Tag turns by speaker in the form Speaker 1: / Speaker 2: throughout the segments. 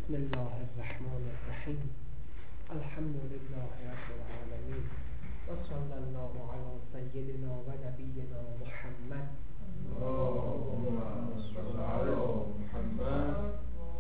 Speaker 1: بسم الله الرحمن الرحیم. الحمد لله رب العالمین و صلی الله علی سیدنا و نبینا محمد
Speaker 2: اللهم صل على محمد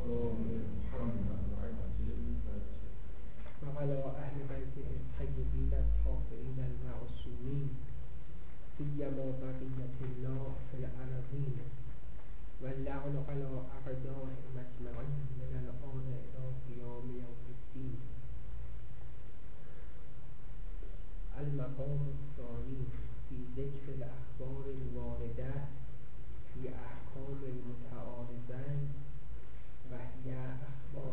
Speaker 1: و علی اهل بیته الطیبین الطاهرین المعصومین سیما بقیة الله فی الارضین و اللعن علی اعدائهم اجمعین من الآن الی قیام یوم الدین. المقام الثانی فی ذکر الاخبار الوارده فی احکام المتعارضین و هی اخبار.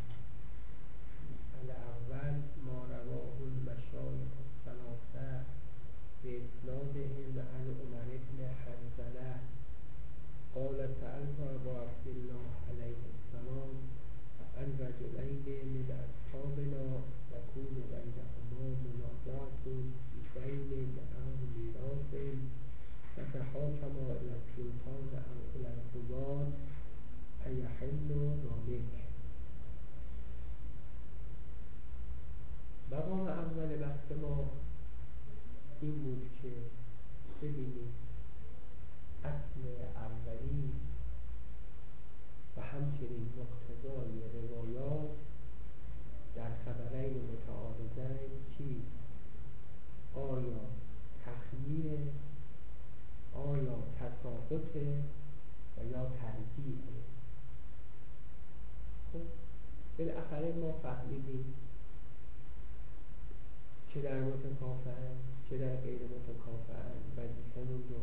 Speaker 1: الاول ما رواه المشایخ الثلاثه باسنادهم عن عمر بن حنظله قال سألت ابا عبد الله علیه السلام عن رجلین من اصحابنا یکون بینهما منازعة فی دین او میراث فتحاکما الی السلطان او الی القضاة ایحل ذلک. مقام اول بحث ما این بود که ببینیم اصل اولی و همچنین مقتضای روایات در خبرین متعارضین چیست؟ آیا تخییر، آیا تساقط و یا ترجیح؟ خب بالاخره ما فهمیدیم چه در متکافئن چه در غیر متکافئن وظیفه‌مون رو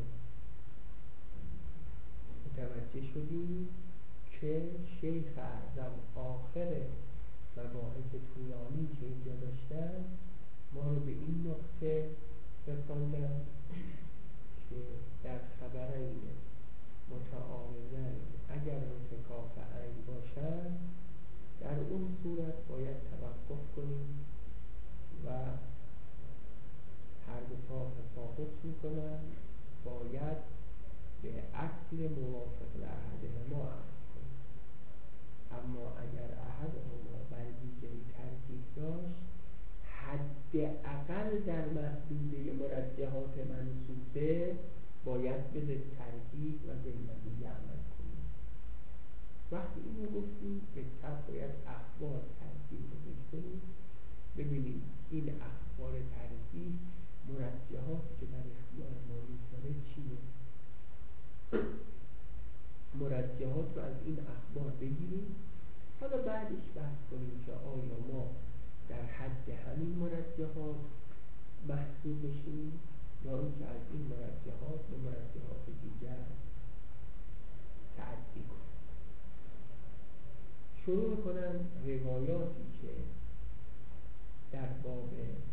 Speaker 1: متوجه شدیم که شیخ اعظم آخر مباحث طولانی که اینجا داشتن ما رو به این نقطه رساندن که در خبرین متعارضین اگر متکافئین باشند در اون صورت باید توقف کنیم و هر دو تا تفاوت میکنن، باید به اصل موافق لأحدهما عمل کنیم. اما اگر احدهما بر دیگری ترجیح داشت حداقل در محدوده مرجحات منصوصه باید به ترجیح و بالنتیجه عمل کنیم. وقتی اینو گفتیم به طب باید اخبار ترجیح کنیم، ببینیم این اخبار ترجیح مرجحات که در اختیار ما میذاره چیه، مرجحات رو از این اخبار بگیریم، حالا بعدش بحث کنیم که آیا ما در حد همین مرجحات محسوب بشیم یا اینکه از این مرجحات به مرجحات دیگر تعدی کنیم. شروع کنم روایاتی که در باب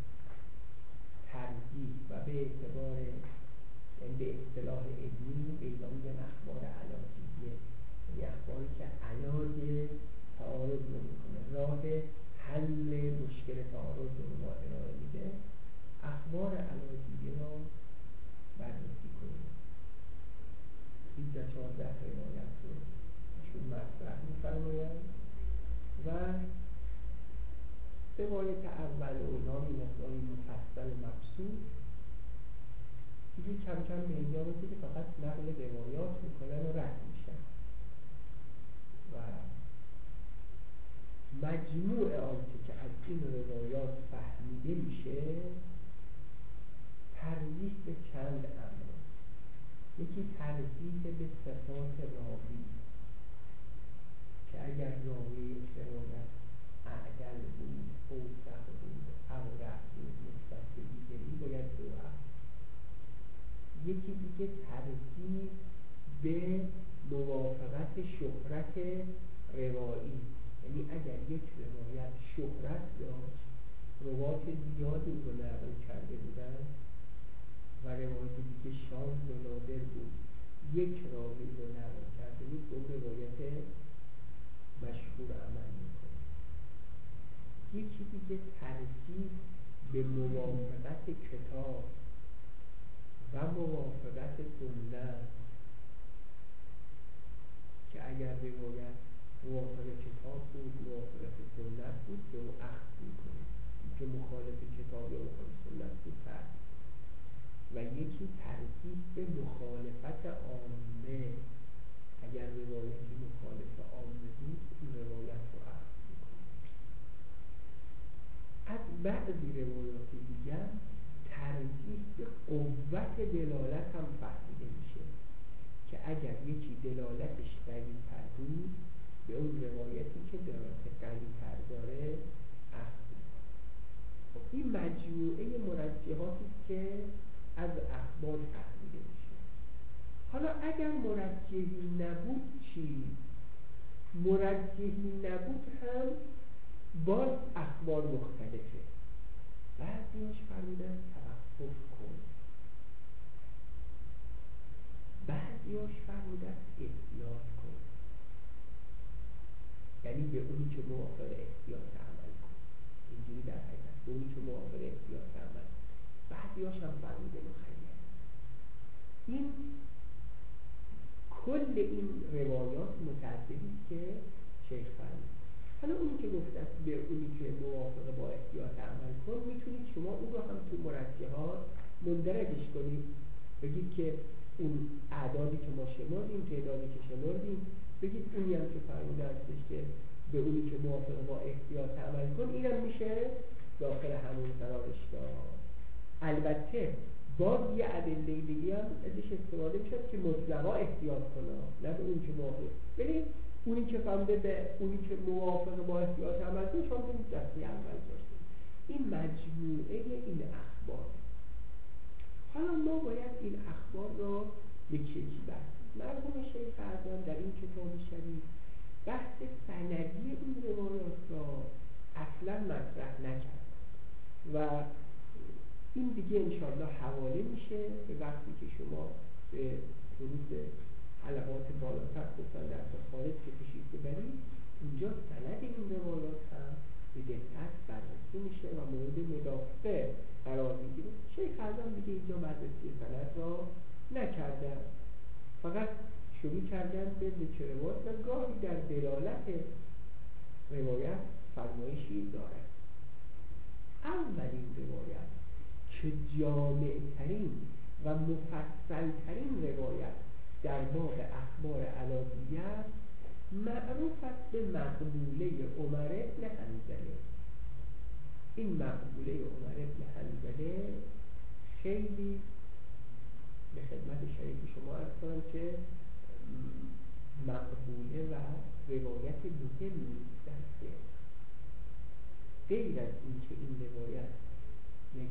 Speaker 1: ترجیح و به اعتبار به اصطلاح علمی به اینا میگن اخبار علاجیه، یعنی اخباری که علاج تعارض رو میکنه، راه حل مشکل تعارض رو ما ارائه میده. اخبار علاجیه رو بررسی کنیم. 13-14 روایت رو چون مطرح میفرمایند و روایت اول اونا مقداری مفصل مبسوط، دیگه کم کم به اینجا رسید که فقط نقل روایات میکنن و رد میشن و مجموع آنچه که از این روایات فهمیده میشه ترجیح به چند امر. یکی ترجیح به صفات راوی که اگر راوی روایت اعدل بود، اوثق بود، اورع بود، نسبت به دیگری باید دو امر. یکی دیگه ترجیح به موافقت شهرت روایی، یعنی اگر یک روایت شهرت داشت، روات زیادی رو نقل کرده بودن و روایت دیگه شاذ و نادر بود، یک راوی رو نقل کرده بود، اون روایت مشهور عمل میکنه. یکی دیگه ترجیح به موافقت کتاب و موافقت سنت که اگر روایت موافق کتاب بود، موافق سنت بود، به او اخذ میکنه. که مخالف کتاب یا مخالف سنت بود ترک. و یکی ترجیح به مخالفت عامه. اگر روایتی مخالف عامه بود این روایت رو اخذ میکنه. از بعضی روایات دیگر ترجیح به قوت دلالت هم فهمیده میشه که اگر یکی دلالتش قوی‌تر بود به اون روایتی که دلالت قوی‌تر داره اخذ میکنه. خب این مجموعه مرجحاتی است که از اخبار فهمیده میشه. حالا اگر مرجحی نبود چی؟ مرجحی نبود هم باز اخبار مختلفه. بعضیاش فرمودن توقف کن، بعضیاش فرمودن احتیاط کن، یعنی به اونی که موافق احتیاط عمل کن. اینجوری در حقیقت به اونی که موافق احتیاط عمل. بعضیاش هم فرمودن مخیر. این کل این روایات متعددی که شیخ فرمود. حالا اونی که گفته است به اونی که موافق با احتیاط عمل کن، میتونید شما اون رو هم تو مرجحات مندرجش کنید. بگید که اون اعدادی که ما شمردیم، تعدادی که شمردیم، بگید اونی هم که فرموده هستش که به اونی که موافق با احتیاط عمل کن، اینم میشه داخل همون قرارش داد. البته باز یه ادله دیگه هم ازش استفاده میشه که مطلقا احتیاط کنه، نه به اون که موافق. ببینید اونی که فهمده به اونی که موافق با احتیاط عمل کنه شما کنید دسته اول داشته. این مجموعه این اخبار. حالا ما باید این اخبار را یکی بحث. مرحوم شیخ اعظم در این کتاب شریف بحث سندی این روایات را اصلا مطرح نکرد و این دیگه انشاءالله حواله میشه به وقتی که شما به دروس حلقات بالاتر گفتن در خارج که تشریف ببرید، اونجا سند این روایات هم به دقت بررسی میشه و مورد مدافعه قرار میگیره. شیخ اعظم دیگه اینجا بررسی سند را نکردن، فقط شروع کردن به ذکر روایات و گاهی در دلالت روایت فرمایشی داره. اولین روایت که جامع‌ترین و مفصل‌ترین روایت در باب اخبار علاویه است، معروف است به مقبوله عمر بن حنظله. این مقبوله عمر بن حنظله خیلی به خدمت شریف شما عرض کنم که مقبوله و روایت مهمی در فقه. غیر از این که این روایت یک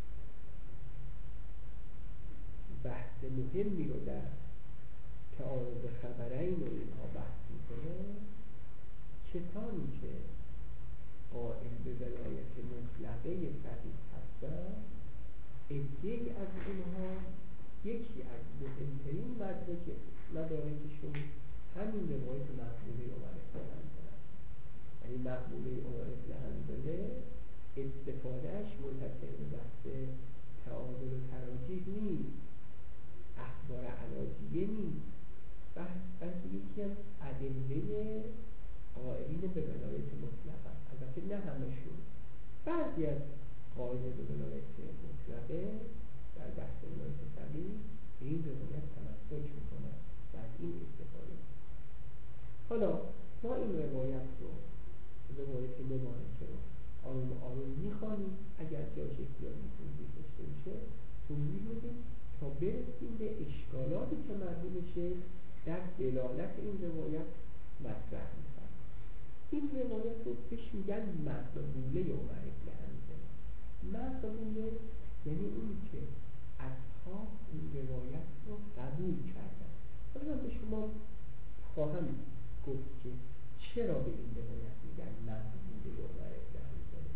Speaker 1: بحث مهمی رو در تعارض خبرین و اینها بحث میکنه، کسانی که قائل به ولایت مطلقه فقیه هستن، عده‌ای از اینها یکی از مهمترین مدارکشون همین روایت مقبوله عمر بن حنظله است. یعنی مقبوله عمر بن حنظله استفادهش منحصر به بحث تعادل و تراجیح نیست، اخبار علاجیه نیست، بلکه یکی از ادله قائلین به ولایت مطلقه. البته نه همشون، بعضی از قائلین به ولایت مطلقه در بحث ولایت فقیه به این روایت تمسک میکنن و از این استفاده میکنن. حالا ما این روایت رو، روایت مبارکه رو آروم آروم میخوانیم، اگر جاش احتیاجی توضیح داشته میشه توضیح میدیم تا برسیم به اشکالاتی که مرحوم شیخ در دلالت این روایت مطرح میکنه. این روایت رو بهش میگن مقبوله عمر بن حنظله. مقبوله یعنی اون که اصحاب این روایت رو قبول کردن. حالا من به شما خواهم گفت که چرا به این روایت میگن مقبوله عمر بن حنظله.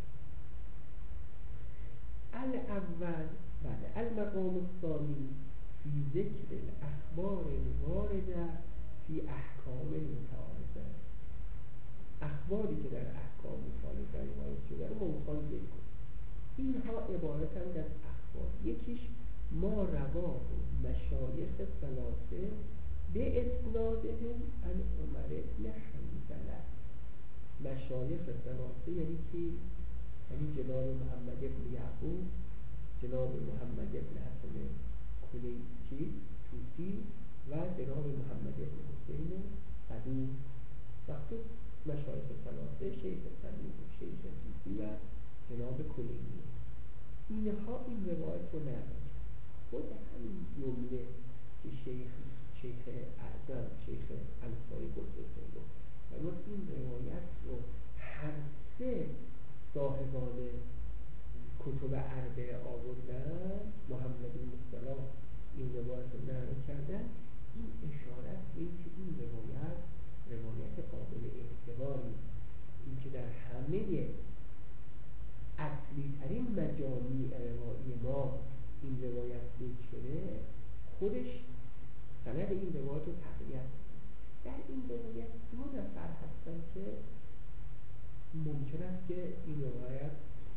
Speaker 1: الاول المقام الثانی فی ذکر الاخبار الوارده فی احکام المتعارضه. اخباری که در احکام متعارضه روایت شده رو ما میخوایم ذکر کنیم. اینها عبارتند از اخبار. یکیش ما رواه مشایخ ثلاثه به اسنادهم عن عمر بن حنظله. مشایخ ثلاثه یعنی کی؟ یعنی جناب محمد بن یعقوب، جناب محمد بن حسن کلیکی توسی و جناب محمد بن حسین صدوق. وقتی مشایخ ثلاثه شیخ صدوق و شیخ توسی و جناب کلیکی، اینها این روایت رو نقل. خود همین جمله که شیخ اعظم شیخ انصاری قدس الله و این روایت رو هر سه صاحبان کتب اربعه آوردن، محمد بن سلام این روایت رو نقل کردن، این اشارت به این که این روایت قابل اعتباری، این که در همه اصلی ترین مجامع روایی ما این روایت ذکر شده، خودش سند این روایت رو تقویت. در این روایت 2 نفر هستن که ممکن است که این روایت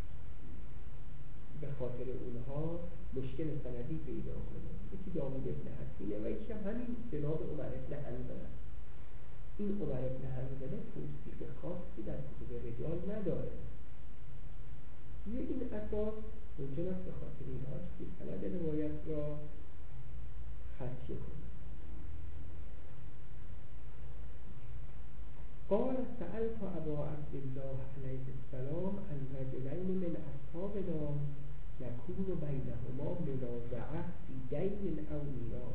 Speaker 1: به خاطر اونها مشکل سندی پیدا کنه. یکی داوود ابن حسینه و یکی هم همین جناب عمر ابن حنظله. این عمر ابن حنظله توصیف خاصی در کتب رجال نداره. روی این اساس ممکن است به خاطر اینها که سند روایت را خدشه کنه. قال سألت ابا عبدالله علیه السلام عن رجلین من اصحابنا یکون بینهما منازعه فی دین او میراث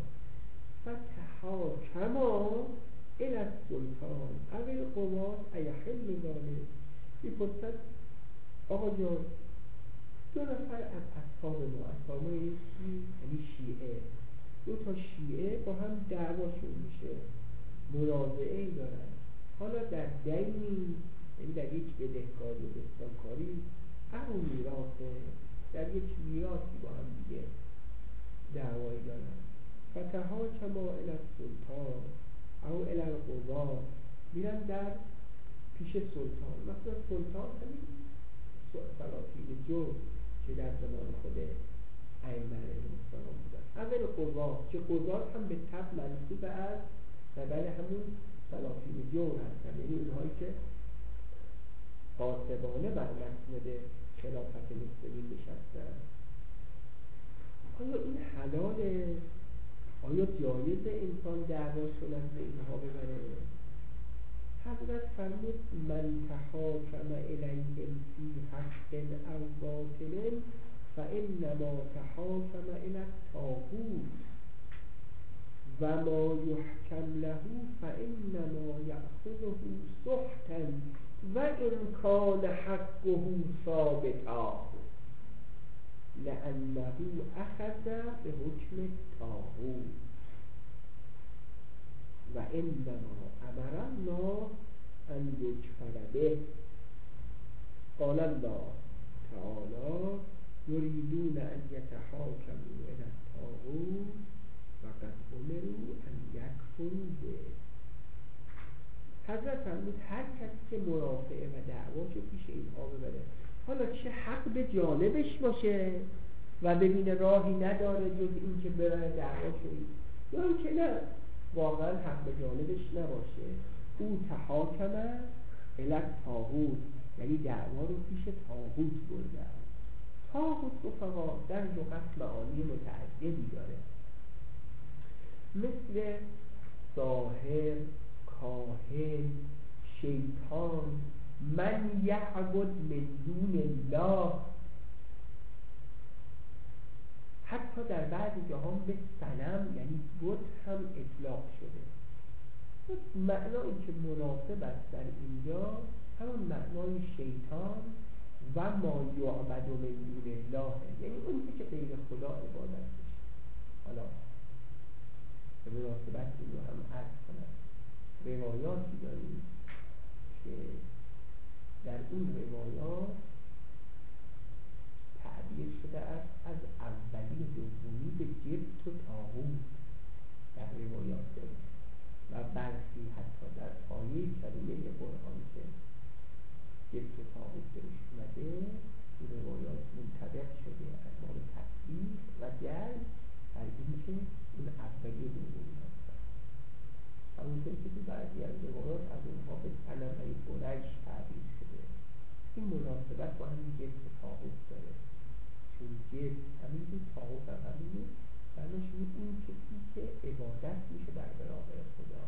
Speaker 1: فتحاکما الی السلطان او القضاة ایحل ذلک. میپرسد آقا جان، 2 نفر از اصحاب ما یعنی شیعه، 2 تا شیعه با هم دعواشون میشه، منازعه ای دارن، حالا در دینی یعنی در یک بدهکاری و بستانکاری، او میراثه در یک میراثی با هم دیگه دعوایی دارن. فتحاکما الی السلطان او الی القضاة، میرن در پیش سلطان. مثلا سلطان همین سلاطین جو که در زمان خود ائمه علیهم السلام بودن. اول قضاة که قضاة هم به طب منصوب از قبل همون سلاطین جو هستن، یعنی اونهایی که قاطبانه بر مسند خلافت مسلمین نشستن. آیا این حلاله؟ آیا جایز انسان دعواشون از اینها ببره؟ حضرت فرمود من تحاکم الیهم فی حق او باطل فانما تحاکم الی الطاغوت و ما یحکم له فانما یأخذه سحتا و ان کان حقه ثابتا لانه اخذ به حکم الطاغوت و انما امر الله ان یکفر به. قال الله تعالی یریدون ان یتحاکموا الی الطاغوت و قد امروا ان یکفروا به. حضرت فرمود هر کسی که مرافعه و دعواشو پیش اینها ببره، حالا چه حق به جانبش باشه و ببینه راهی نداره جز این که ببره دعواشو، یا این که نه واقعا حق به جانبش نباشه، او تحاکمه الی الطاغوت یعنی دعوا رو پیش طاغوت برده. طاغوت رفقا در لغت معانی متعددی داره، مثل ساحر، کاهن، شیطان، من یعبد من دون الله. حتی در بعضی جاها به صنم یعنی بت هم اطلاق شده. معنایی که مناسب است در اینجا همون معنای شیطان و ما یعبد من دون الله، یعنی اون که غیر خدا عبادت بشه. حالا به مناسبت این رو هم عرض کنم، روایاتی داریم که در این روایات تعبیر شده است از اولی و دومی به جبت و طاغوت در روایات داریم و برخی حتی در آیه کریمه قرآن که جبت و طاغوت درش اومده این روایات منطبق شده از باب تفسیر و جل بر این که این اولی و دومی هستن. همونطور که تو بعضی از روایات از اونها به صنمه قریش تعبیر شده. این مناسبت با همین جبت طاغوت داره، چون جبت همین طاغوت هم همینه، معناش این کسی که عبادت میشه در برابر خدا.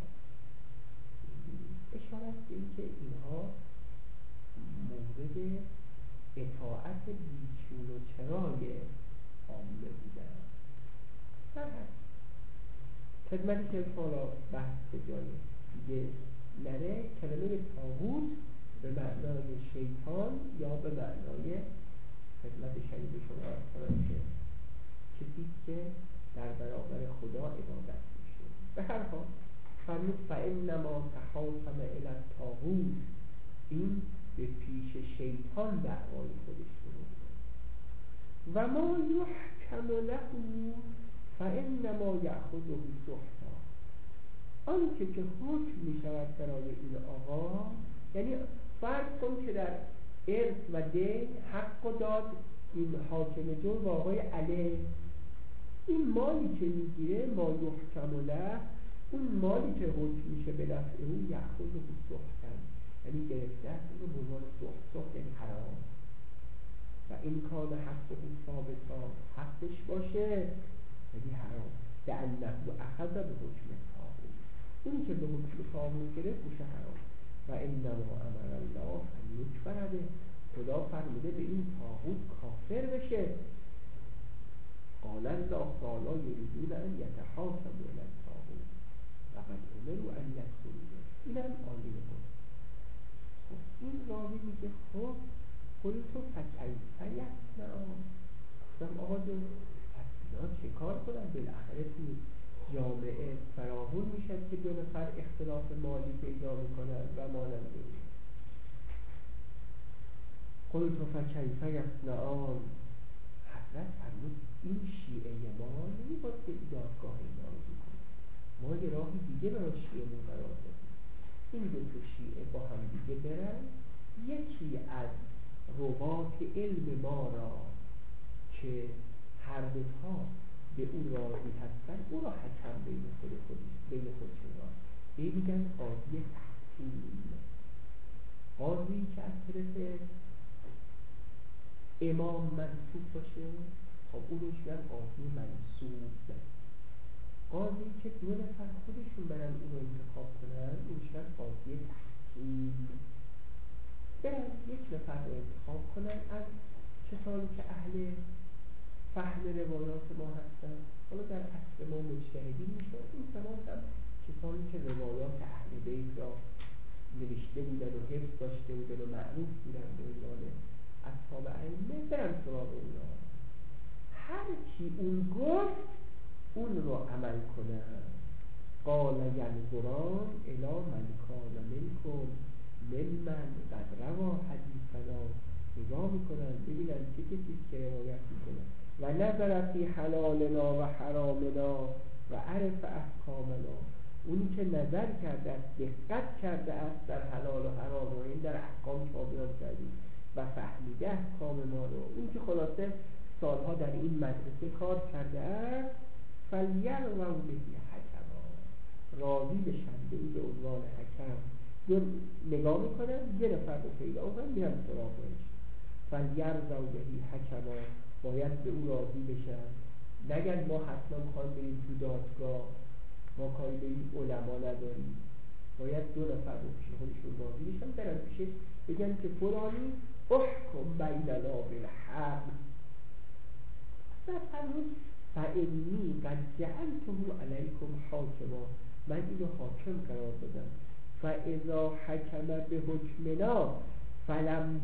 Speaker 1: اشارت به این که اینها مورد اطاعت بیچون و چرای عامه بودن. در هست خدمتی که حالا بحث کجایه دیگه نره، کلمه طاغوت به معنای شیطان یا به معنای خدمت شنید شما کنم که کسی که در برابر خدا عبادت میشه. به هر حال فرمود فإنما تحاکم الی الطاغوت، این به پیش شیطان دعوای خودش درست و ما یحکم له فإنما یأخذه سحتا، آنچه که حکم می شود برای این آقا، یعنی فرض کن که در ارث و دین حق و داد این حاکم جور و آقای علی، این مالی که میگیره ما یحکم له، اون مالی که حکم میشه به نفع اون یأخذه سحتا، یعنی گرفته است اون به عنوان سحت یعنی حرام. و این کان حقه ثابتا، حقش باشه یعنی حرام، لأنه اخذ به حکم طاغوت، اونی که به حکم طاغوت گرفت میشه حرام. و انما امر الله ان یکفر به، خدا فرموده به این طاغوت کافر بشه. قال الله تعالی یریدون ان یتحاکموا الی الطاغوت وقد امروا ان یکفروا به، اینم آیه بود. خب این راوی میگه خب قلت فکیف یصنعون، گفتم آقا جون پس اینا چه کار کنن؟ بالاخره تو جامعه فراوون میشه که دو نفر اختلاف مالی پیدا میکنن و مانند این. قلت فکیف یصنعون، حضرت فرمود این شیعه ما نمیباید که دادگاه اینا رو بکنه، ما یه راهی دیگه برای شیعه مون قرار دادیم، این دو تا شیعه با هم دیگه برن یکی از روات علم ما را که هر دوتا به اون راضی هستن او را حکم بین خودشون میگن قاضی تحکیم، قاضی که از طرف امام منصوب باشه، خب اون روش میگن قاضی منصوب. قاضی که دو نفر خودشون برن اون رو انتخاب کنن اون میگن قاضی تحکیم. برن یک نفر رو انتخاب کنن از کسانی که اهل فهم روایات ما هستن، حالا در اصل ما مجتهدین میشه، این زمان هم کسانی که روایات اهل بیت را نوشته بودن و حفظ داشته بودن و معروف بودن به عنوان اصحاب ائمه، برن سراغ اونا، هر کی اون گفت اون رو عمل کنن. قال ینظران الی من کان منکم ممن قد روا حدیثنا، نگاه میکنن ببینن چه کسیست که روایت میکنن و نظر فی حلالنا و حرامنا و عرف احکامنا، اونی که نظر کرده است، دقت کرده است در حلال و حرام و این در احکام که بیان کردیم و فهمیده احکام ما رو، اون که خلاصه سالها در این مدرسه کار کرده است، فلیروا به حکما، راضی بشن به این به عنوان حکم. نگاه میکنن یه نفر رو پیدا کنن میرن سراغش، فلیروا به حکما، باید به او راضی بشن، نگن ما حتما میخوایم بریم تو دادگاه، ما کاری به این علما نداریم، باید دو نفر رو پیش خودشون راضی بشن، برن پیشش بگن که فلانی احکم بیننا بالحق. فرمود فانی قد جعلته علیکم حاکما، من اینو حاکم قرار دادم، فاذا حکم به حکمنا فلم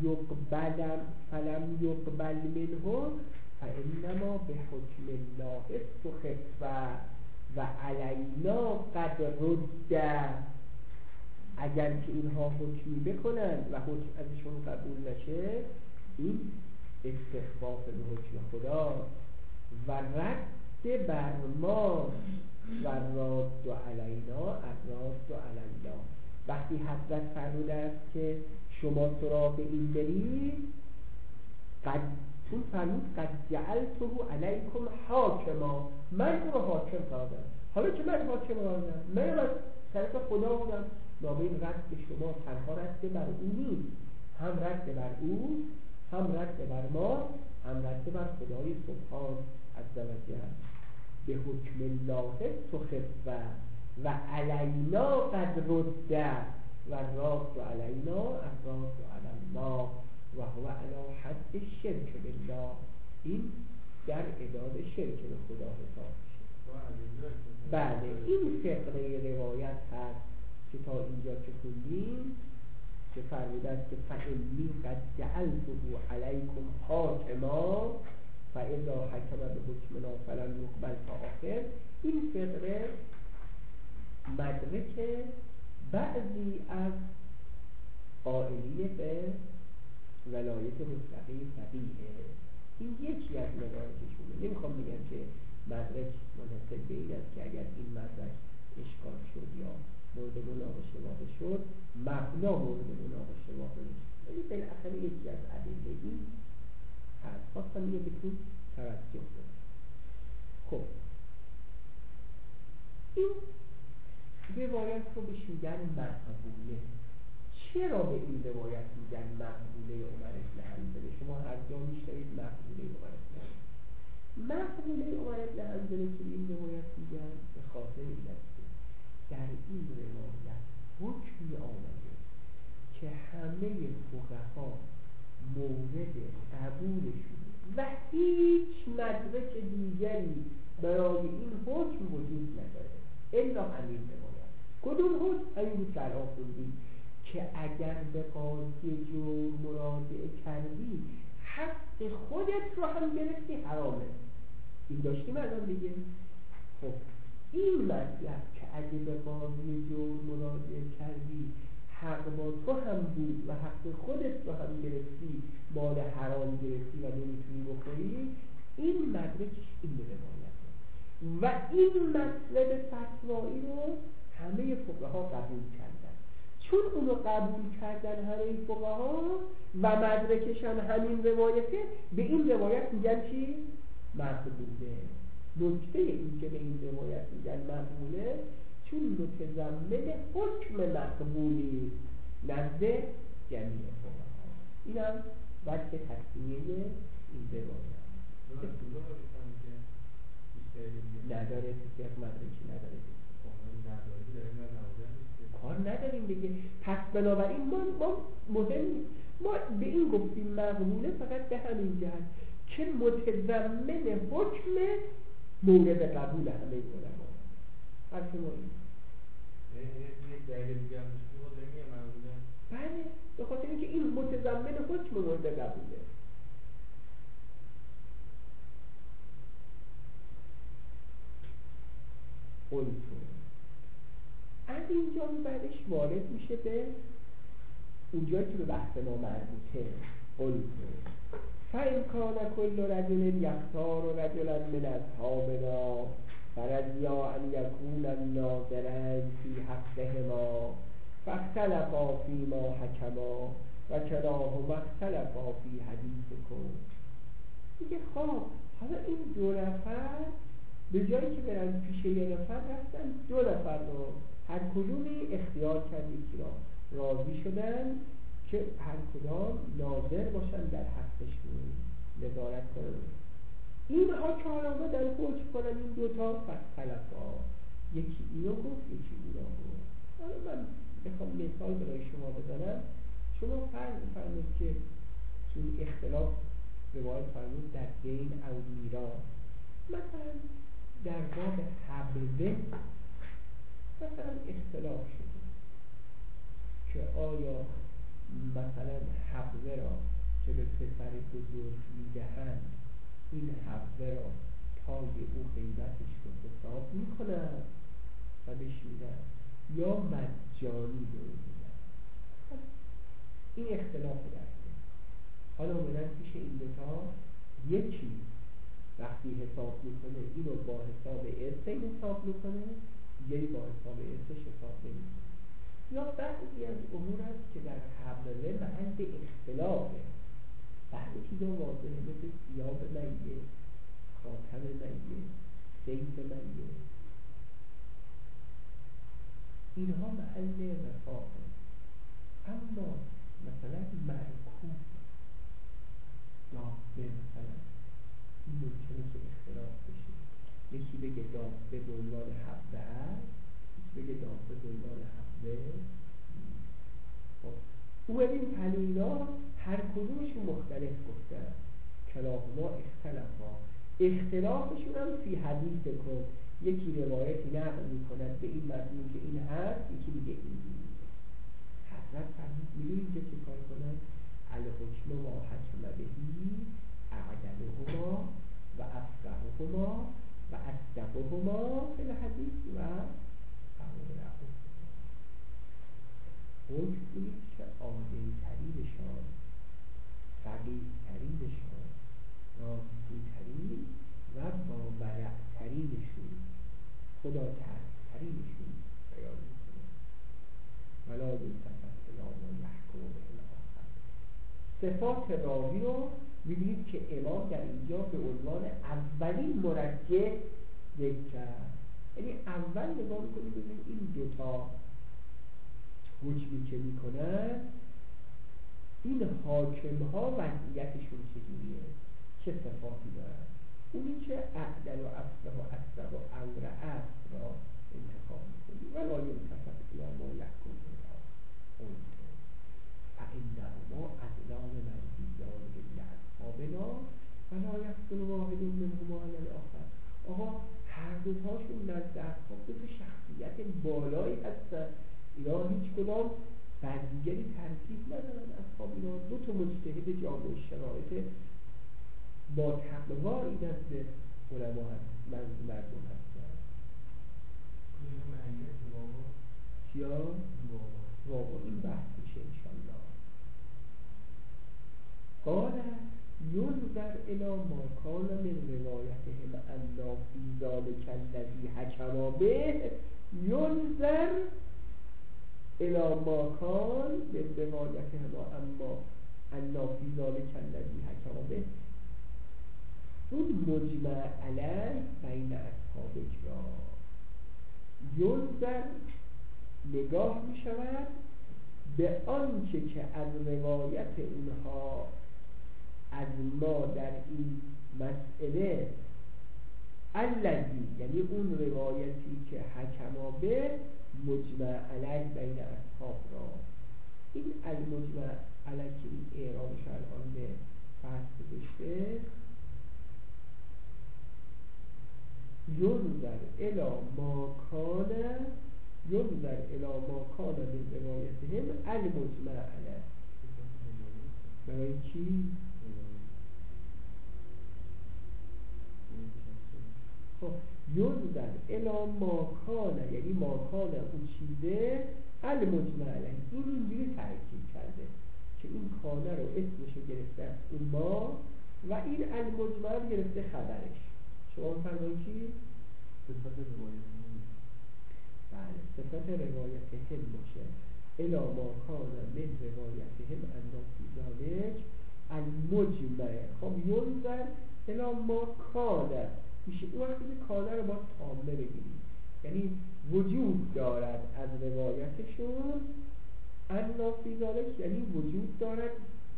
Speaker 1: یقبل منه فانما به حکم الله استخف و علینا قد رد. اگر که اینها حکمی بکنن و حکم ازشون قبول نشه، این استخفاف به حکم خدا و رد بر ما و راد علینا الراد علینا. وقتی حضرت فرموده است که شما سراغ این برید، اون فرمود قد جعلته علیکم حاکما، من او رو حاکم قرار دادم. حالا که من حاکم قرار دادم، من از طرف خدا بودم. نابین رد به شما تنها رد بر او نیست، هم رد بر او، هم رد بر ما، هم رد بر خدای سبحان عزوجل. به حکم الله تخفه و علینا قد رده و راد علینا افراد علی الله و هو علی حد شرک بالله. این در اعداد شرک به خدا حساب میشه. بله این فقره روایت هست که تا اینجا که خوندیم که فرموده است که فإنی قد جعلته علیکم حاکما فاذا حکم به حکمنا فلن یقبل تا آخر. این فقره مدرک بعضی از قائلین به ولایت مطلقه فقیه. این یکی از مدارکشونه. نمیخوام بگم که مدرک منحصر به این است که اگر این مدرک اشکال شد یا مورد مناقشه واقع شد مبنا مورد مناقشه واقع نیست، ولی بالاخره یکی از ادله این هست. خواستم اینو بهتون توجه کنم. خب این روایت رو بهش میگن مقبوله. چرا به این روایت میگن مقبوله عمر بن حنظله؟ شما هر جا میشنوید مقبوله عمر بن حنظله. مقبوله عمر بن حنظله که این روایت میگن به خاطر این است که در این روایت حکمی آمده که همه فقها مورد قبولشون و هیچ مدرک دیگری برای این حکم وجود نداره الا همین روایت. کدوم حکم؟ همین بود که الان خوندیم که اگر به قاضی جور مراجعه کردی حق خودت رو هم گرفتی حرامه. این داشتیم الان دیگه. خب این مطلب که اگه به قاضی جور مراجعه کردی حق با تو هم بود و حق خودت رو هم گرفتی، مال حرام گرفتی و نمیتونی بخوری، این مدرکش این روایته و این مطلب فتوایی رو همه فقها قبول کردن. چون اونو قبول کردن همه فقها و مدرکش هم همین روایته، به این روایت میگن چی؟ مقبوله. نکته این که به این روایت میگن مقبوله چون متضمن حکم مقبولی نزد جمیع فقها. این هم وجه تصمیه این روایت نداره. سیاق مدرکی نداره، کار نداریم دیگه. پس بنابراین ما مهم ما به این گفتیم مقبوله فقط به همین جهت که متضمن حکم مورد قبول همه علما. حرف ما این
Speaker 2: یک دلیل دیگه هم
Speaker 1: بله، به خاطر اینکه این متضمن حکم مورد قبوله. از اینجا بعدش وارد میشه به اونجایی که به بحث ما مربوطه. فإن كان كل رجل يختار رجلا من أصحابنا فرضيا أن يكون الناظرين في حقهما فاختلفا فيما حكما وكلاهما اختلفا في حديثكم. میگه خب حالا این دو نفر به جایی که برن پیش یه نفر رفتن دو نفر رو هر کدومی اختیار کردی که راضی شدن که هر کدام ناظر باشن در حقشون نظارت کنن. اینها که حالا در حکم کنن این دوتا پس خلفا، یکی اینو گفت یکی اونا گفت. حالا من بخوام مثال برای شما بزنم، شما فرض بفرمایید که چون اختلاف روایت فرمود در دین او میراث، مثلا در باب حبوه مثلا اختلاف شده که آیا مثلا حبوه را که به پسر بزرگ میدهند این حبوه را پای او غیبتش رو حساب میکنند و بهش میدن یا مجانی رو میدن. این اختلاف درسته. حالا اومدن پیش این دوتا، یکی وقتی حساب میکنه اینو با حساب ارث حساب میکنه، یکی با حساب ارثش حساب نمیکنه. یا بعضی از امور است که در حبوه محل اختلافه. بعضی چیزا واضحه مثل ثیاب میه، خاتم میه، سیف میه. اینها محل وفاقه. اما مثلا مرکوب دابه مثلا این ممکنه که اختلاف بشه. یکی بگه دابه به عنوان حبه است، یکی بگه دابه به عنوان حبه. او این پلیلا هر کدومشون مختلف گفتن. کلاهما اختلافشون هم فی حدیث کن. یکی روایتی نقل میکند به این مضمون که این هست، یکی میگه این. حضرت فرمود میدونید که چه کار کنن؟ الحکم ما حکم بهی اعدلهما و افقههما و اصدقهما فی الحدیث و اولهما. حکم اینید که عادل ترینشان، فقیه ترینشان، راستین ترین و باورع ترینشون، خدا ترینشون بیان میکنه. ولا یلتفت الی ما یحکم به الاخر. صفات راوی رو می‌بینید که امام در اینجا به عنوان اولین مرجح ذکر کرد. یعنی اول نگاه می‌کنید ببینید این دوتا حکمی که میکنن این حاکم‌ها وضعیتشون چجوریه، چه صفاتی دارن. اونی که اعدل و افضل و اصدق و اورع را انتخاب میکنی و لا یلتفت الی ما یحکم به الاخر. فإنهما عدلان مرضیان بالاصحابنا و لا یفضل واحد منهما علی الاخر. آقا هر دوتاشون نزد اصحاب دو تا شخصیت بالایی هستن، اینا هیچ کدام بر دیگری ترتیب ندارن. اصحاب اینا دو تا مجتهد جامع شرایط با تقوایی نزد علما هست، مردم هستن. چیا؟ واقعا این بحث میشه انشالله. قال ينظر الى ما كان من روایتهم انا فی ذلک الذی حکما به. ينظر الى ما كان من روایتهم انا فی ذلک الذی حکما به. اون مجمع علیه بین اصحاب کرام. ينظر نگاه می شود به آنچه که از روایت اونها از ما در این مسئله الذی، یعنی اون روایتی که حکما به مجمع علیه بین اصحاب را. این المجمع علیه که این اعرابش الان به فرض گذاشته، ينظر الى ما كان من روایتهم المجمع علیه. برای چی؟ خب ينظر الى ما كان، یعنی ما کان اون چیزه المجمع علیه. این اینجوری ترکیب کرده که این کانه رو اسمشو گرفته از اون ما و این المجمع رو گرفته خبرش. شما فرمایید چی؟
Speaker 2: صفت روایت هم.
Speaker 1: بله صفت روایت هم باشه. الا ما کان من روایت هم اندام فی ذالک المجمع. خب ينظر الا ما کان میشه اون وقتی که کانه رو باید تامه بگیریم، یعنی وجود دارد از روایتشون اندام فی ذالک، یعنی وجود دارد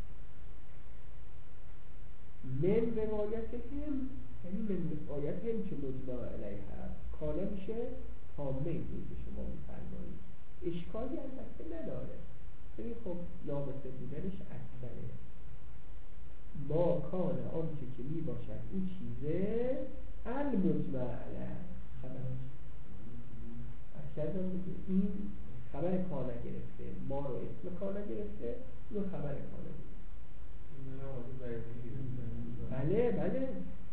Speaker 1: من روایت هم، یعنی من روایت هم که مجمع علیه هست. کانه میشه تامه این که شما میفرمایید، اشکالی البته نداره، یعنی خب ناقصه بودنش اکبره. ما کانه آنچه که می باشد این چیزه المجمع علیه خبرش اکبر. این خبر کانه گرفته، ما رو اسم کانه گرفته، اینو خبر کانه گرفته. بله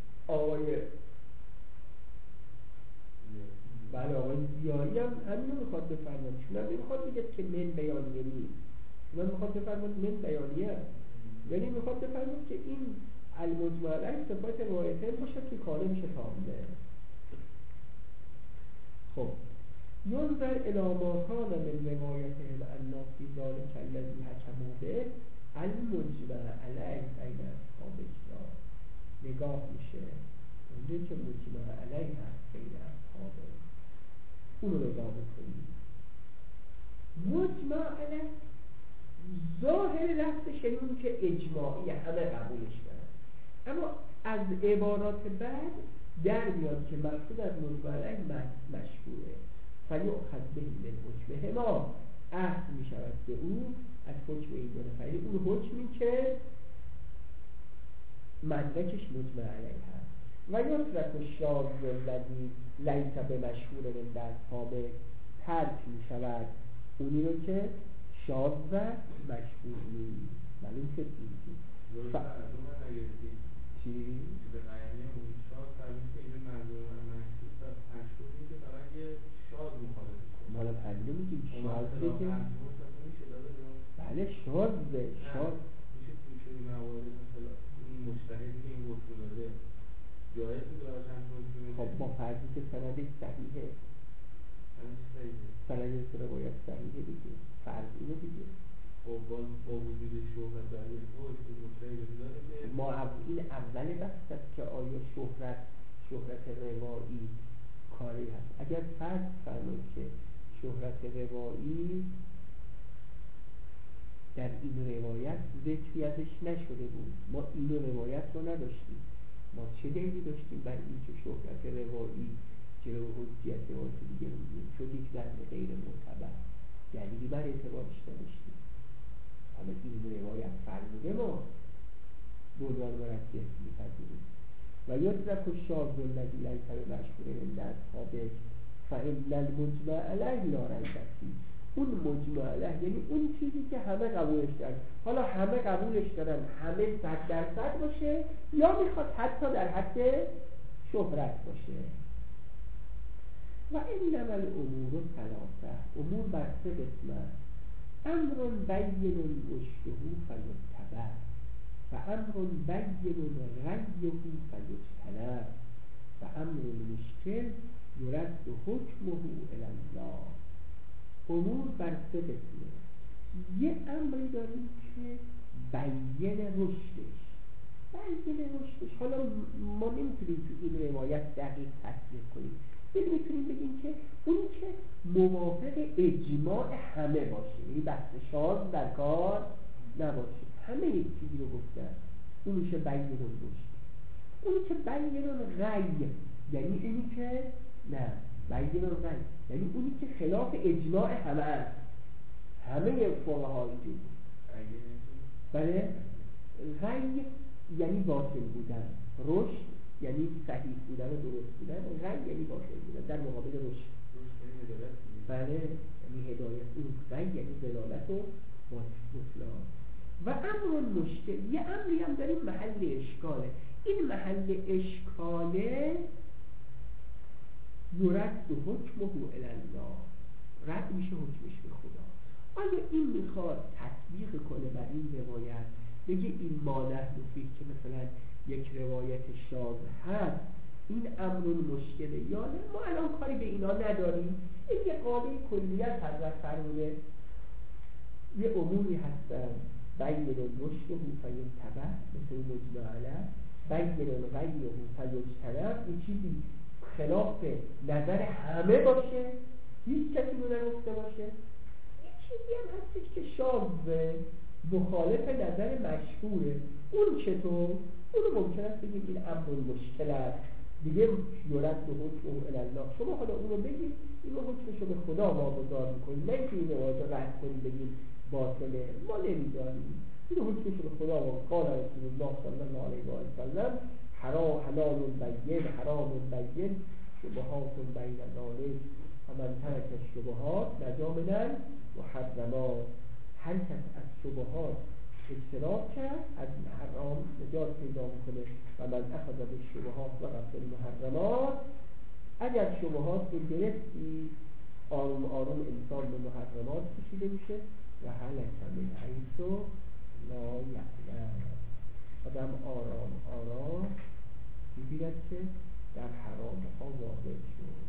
Speaker 1: آقای زیایی هم همینو میخواد بفرماد. چون هم نمیخواد بگه که من بیانیه نیست، چون هم میخواد بفرماد من بیانیه هست، یعنی میخواد بفرماد که این المجمع علیه صفات روایته باشه که کانه میشه تامه. خب ينظر الى ما كان من روایتهم انا فی ذلک الذی حکموا به المجمع علیه بین اصحاب کرام. نگاه میشه اونجا که مجمع علیه هست بین اصحاب، اونو نگاه میکنیم. مجمع علیه ظاهر لفظش یعنی اون که اجماعی همه قبولش دارن، اما از عبارات بعد در میاد که مقصود از مجمع علیه مشهوره. فیؤخذ به من حکمهما، اخذ می شود به او از حکم این دو نفر، اون حکمی که مدرکش مجمع علیه هست. و یترک الشاذ الذی لیس بمشهور عند اصحاب، ترک می شود اونی رو که شاذ و مشهور نیست. معلوم شد این چی؟
Speaker 2: به معنی اون شاذ تعبیر که اینجا منظور مشهور نیست که فقط یه شاذ مخالف
Speaker 1: مالا پدیده میگیم شاذه که بله شاذه. شاذ
Speaker 2: میشه توی موارد مثلا این مجتهدی که این حکم داده جایز می‌داره چند حکم بده.
Speaker 1: خب با فرضی که سندش صحیحه، سندش روایت صحیحه دیگه، فرض اینه دیگه.
Speaker 2: خب با وجود شهرت در این حکم مجتهد داره که
Speaker 1: ما این اول بحث است که آیا شهرت روایی کاری هست. اگر فرض فرمایید که شهرت روایی در این روایت ذکری ازش نشده بود، ما این روایت رو نداشتیم، ما چه دلیلی داشتیم بر این که شهرت روایی جلو حجیت روایت دیگه بودیم؟ شد یک زن غیر معتبر، دلیلی بر اعتبارش نداشتیم. حالا این روایت فرموده ما بنیان مرجح می‌پذیریم. و یدرک الشاذ الذی لیس بمشهور عند اصحاب فإن المجمع علیه لا ریب فیه. اون مجمع علیه یعنی اون چیزی که همه قبولش دارن، حالا همه قبولش دارن همه 100% باشه یا میخواد حتی در حد شهرت باشه. و انما الامور ثلاثه، امور بر سه قسمه: امر بین رشده فیتبع، و امر بین غیه فیجتنب، و امر مشکل یرد حکمه الی الله. امور بر سه قسمه. یه امری داریم که بین رشدش، حالا ما نمیتونیم تو این روایت دقیق تصدیق کنیم، میتونیم بگیم که اونی که موافق اجماع همه باشه، یعنی بحث شاذ در کار نباشه، همه یک چیزی رو گفتن، اون میشه بین رشد. اونی که بین غی، یعنی اونی که نه بین غی، یعنی اونی که خلاف اجماع همه است، همه فقها اینجوری. بله، غی یعنی باطل بودن، رشد یعنی صحیح بودن و درست بودن، غی یعنی باطل بودن در مقابل رشد. بله، یعنی هدایت. اون غی یعنی دلالت و بطلان. و امر مشکل، یه امری هم داریم محل اشکاله. این محل اشکاله یرد حکمه الی الله، رد میشه حکمش به خدا. آیا این میخواد تطبیق کنه بر این روایت، بگه این ما نحن فیه که مثلا یک روایت شاذ هست، این امر مشکله یا نه؟ ما الان کاری به اینا نداریم، این یه قاعده کلیت حضرت فرموده، یه اموری هستن بین رشده فیتبع، مثل مجمع علیه، بین غیه فیجتنب، این چیزی خلاف نظر همه باشه، هیچ کسی رو نگفته باشه. یه چیزی هم هستش که شاذه، مخالف نظر مشهوره، اون چطور؟ اونو ممکن است بگیم این امر مشکل است دیگه، یرد حکمه الی الله. شما حالا اونو بگید، اینو حکمشو به خدا واگذار میکنید، نه که این روایت رو رد کنید بگید باطله، ما نمیدانیم. اینو حکمشو به خدا واگذار. قال رسول الله صلی الله علیه و سلم حلال بین حرام بین شبهات بین ذلک فمن ترک الشبهات نجا من المحرمات. هر کس از شبهات اجتناب کرد از حرام نجات پیدا میکنه. و من اخذ بالشبهات وقف المحرمات. اگر شبهات رو گرفتی آروم آروم انسان به محرمات کشیده میشه و هلک من حیث لا یعلم. آدم آرام آرام می‌بیند که در حرام ها واقع شد.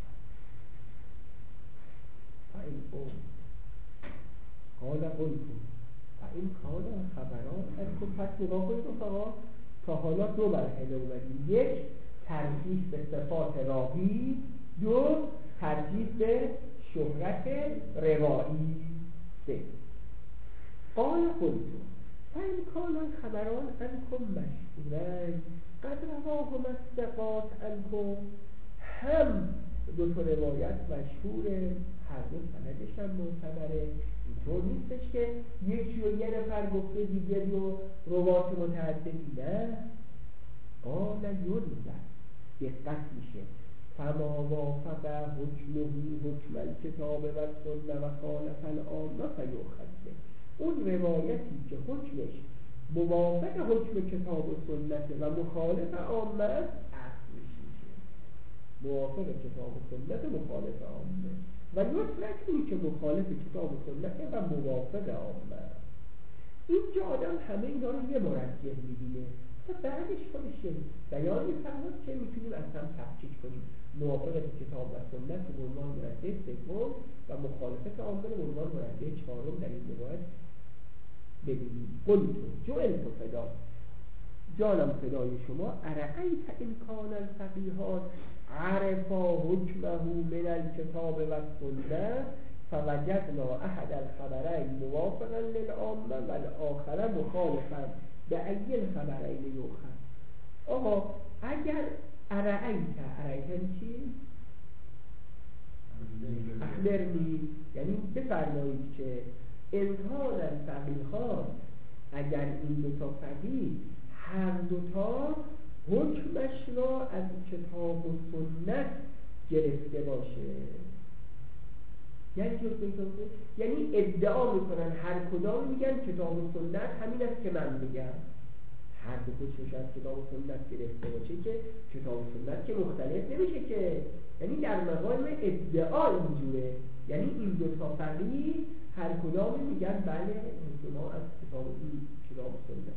Speaker 1: فاین قول قال قلتم فاین کان خبران ازکم. پس نگاه کنید رفقا، تا حالا دو مرحله اومدیم: یک ترجیح به صفات راوی، دو ترجیح به شهرت روایی. 3 قال قلت فإن كان الخبران عنكم مشهوران قد رواه مصدقات عنكم، هم دو تا روایت مشهوره، هر دو سندش هم معتبره. اینطور نیستش که یکی و یه نفر گفته دیگه دو روات متعددی، نه. قال یونزد، دقت میشه، فما وافق حکمه حکم الکتاب و سنه و خالف العامه فیؤخذ به. اون روایتی که حکمش موافق حکم کتاب و سنت و مخالف عامه است اخذ میشه. موافق کتاب و سنت، مخالف عامه، و یترک اون که مخالف کتاب و سنت و موافق عامه. اینجا آدم همه اینا رو یه مرجح میبینه و بعدش خودش بیان میفرماد که میتونیم از هم تفکیک کنیم. موافقت کتاب و سنت به عنوان مرجح سوم و مخالفت عامه به عنوان مرجح چهارم در این روایت ببینیم. قلت جعلت فدا، جانم فدای شما، ارأیت ان کان الفقیهان عرفا حکمه من الکتاب و السنه فوجدنا احد الخبرین موافقا للعامه و الاخر مخالفا بأی الخبرین یؤخذ. آقا اگر ارأیت چی؟ اخبرنی، یعنی بفرمایید که انکان الفقیهان، اگر این دوتا فقیه هر دوتا حکمش را از کتاب و سنت گرفته باشه، یعنی ادعا میکنن هر کدام میگن کتاب و سنت همین است که من میگم، هر دو حکمش از کتاب و سنت گرفته باشه که کتاب و سنت که مختلف نمیشه که، یعنی در مقام ادعا اینجوره، یعنی این دو تا فقیه هر کدام میگن بله مسلمان از کتاب و سنت.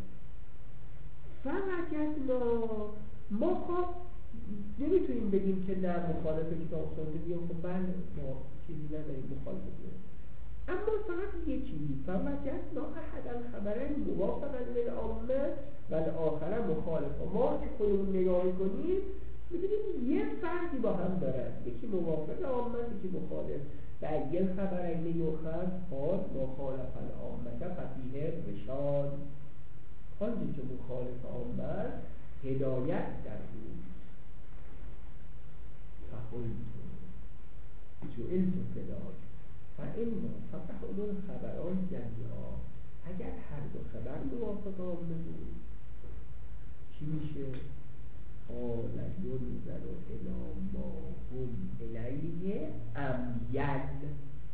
Speaker 1: فوجدنا، ما خب نمیتونیم بگیم که نه مخالف کتاب و سنت، بگیم خب بله ما چیزی نداریم مخالف کنیم، اما فقط یه چیزی، فوجدنا احد الخبرین موافقا للعامه و الاخر مخالفا. ما که خودمون نگاه کنیم میبینیم یه فرقی با هم دارن، یکی موافق عامه یکی مخالف. و اگه خبرین یؤخذ قال مخالف العامه ففیه رشاد، آنچه که مخالف عامه هدایت در اون. فقلت جعلت فداک فإن فقه اون خبران جمیعا، اگر هر دو خبر موافق عامه بود چی میشه؟ قال ينظر الى ما هم الیه امیل.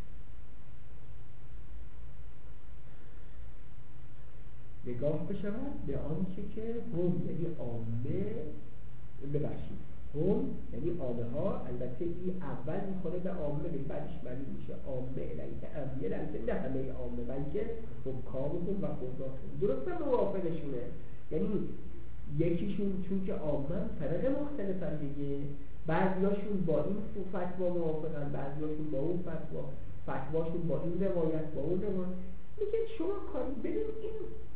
Speaker 1: نگاه بشود به آنچه که هم یعنی عامه، ببخشید هم یعنی عامه ها، البته این اول میخوره به عامه بعدش معنی میشه عامه الیه امیل، البته نه همه عامه بلکه حکامهم و قضاتهم درسته موافقشونه، یعنی یکیشون چون که عامه فرق مختلفن دیگه، بعضیاشون با این فتوا موافقن، بعضیاشون با اون فتواشون با این روایت با اون روایت. میگه شما کاری ببین این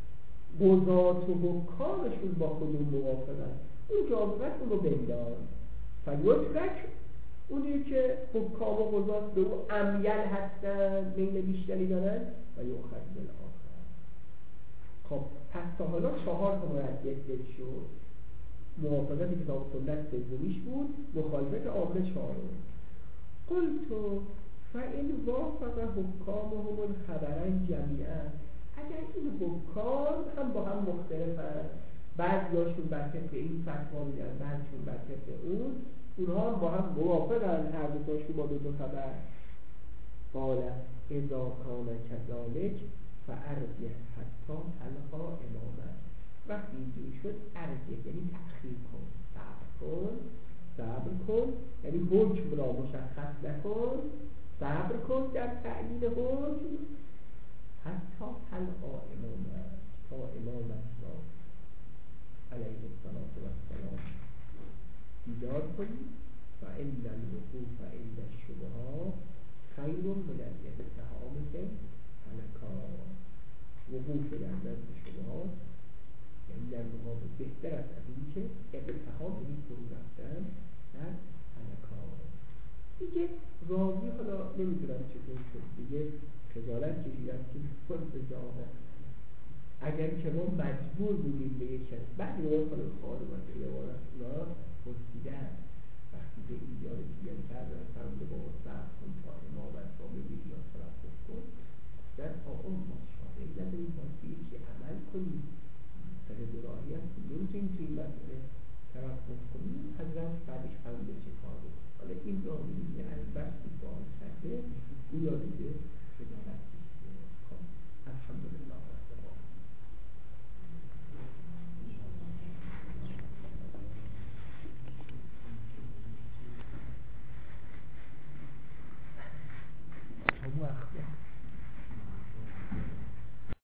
Speaker 1: قضات و حکامشون با خودمون موافقن، اون جامعت اون رو بندار فیترک اونی که حکام و قضات به اون امیل هستن، میل بیشتری دارن و یؤخذ بالآخر. خب پس تا حالا 4 تا مرجح ذکر شد، موافقت کتاب و سنت سومیش بود، مخالفت عامه 4. قلت فإن وافق حکامهم الخبرین جمیعا، اگر این حکام هم با هم مختلفن، بعضیاشون بر طبق این فتوا میدن بعضیشون بر طبق اون، اونها هم با هم موافقن هر دوتاشون با 2 تا خبر. قال اذا کان کذالک فارجح حتی تلقا امامه. وقتی اینجوری شد ارجح یعنی تأخیر کن، صبر کن یعنی حکم را مشخص نکن، صبر کن در تعیین حکم حتی تلقا امامه، تا امامت را علیه السلام دیدار کنی. فإن الوقوف عند الشبهات خیر من الاتهام فی الهلکات. وقوف در نزد شبهات یعنی در مقابل بهتر است از این که اتهام یعنی فرو رفتن در هلکات. دیگه راوی حالا نمیدونم چطور شد دیگه خجالت کشیدم که بجامد اگر که ما مجبور بودیم به یک کس بعد رو خاله خواهد و که یوارت اونا پرسیدن وقتی به اینجا رسیدن کردن فرموده با صبر کن تا امامت با ببینی یا توقف کن در آقا ما شاهد نداریم باید به یکی عمل کنیم سر دوراهی هست نمیتونیم توی این مسئله توقف کنیم حضرت بعدش فرموده چه کار بود حالا این راهی یه البته باز کرده او یادیده